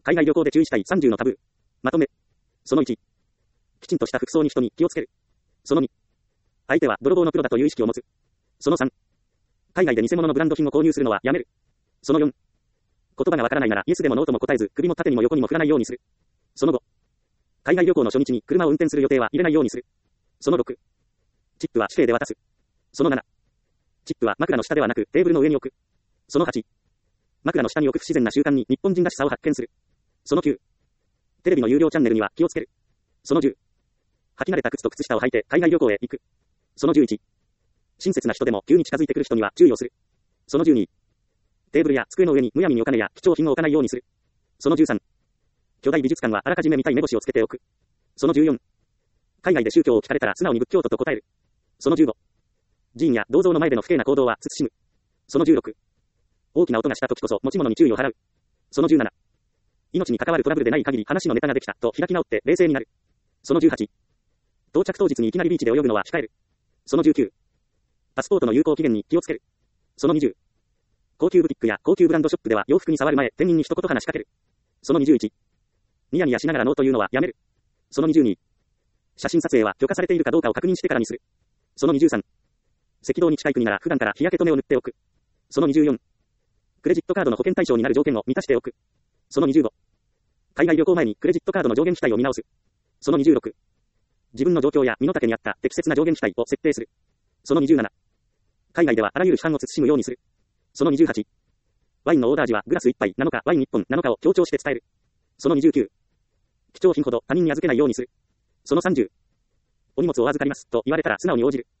海外旅行で注意したい30のタブー。まとめ。その1。きちんとした服装に人に気をつける。その2。相手は泥棒のプロだという意識を持つ。その3。海外で偽物のブランド品を購入するのはやめる。その4。言葉がわからないならイエスでもノーとも答えず、首も縦にも横にも振らないようにする。その5。海外旅行の初日に車を運転する予定は入れないようにする。その6。チップは指定で渡す。その7。チップは枕の下ではなくテーブルの上に置く。その8。枕の下に置く不自然な習慣に日本人らしさを発見する。その9。テレビの有料チャンネルには気をつける。その10。履き慣れた靴と靴下を履いて海外旅行へ行く。その11。親切な人でも急に近づいてくる人には注意をする。その12。テーブルや机の上にむやみにお金や貴重品を置かないようにする。その13。巨大美術館はあらかじめ見たい目星をつけておく。その14。海外で宗教を聞かれたら素直に仏教徒と答える。その15。寺院や銅像の前での不敬な行動は慎む。その16。大きな音がした時こそ持ち物に注意を払う。その17。命に関わるトラブルでない限り話のネタができたと開き直って冷静になる。その18。到着当日にいきなりビーチで泳ぐのは控える。その19。パスポートの有効期限に気をつける。その20。高級ブティックや高級ブランドショップでは洋服に触る前、店員に一言話しかける。その21。ニヤニヤしながらノーというのはやめる。その22。写真撮影は許可されているかどうかを確認してからにする。その23。赤道に近い国なら普段から日焼け止めを塗っておく。その24。クレジットカードの保険対象になる条件を満たしておく。その25。海外旅行前にクレジットカードの上限期待を見直す。その26。自分の状況や身の丈に合った適切な上限期待を設定する。その27。海外ではあらゆる批判を慎むようにする。その28。ワインのオーダー時はグラス1杯なのかワイン1本なのかを強調して伝える。その29。貴重品ほど他人に預けないようにする。その30。お荷物を預かりますと言われたら素直に応じる。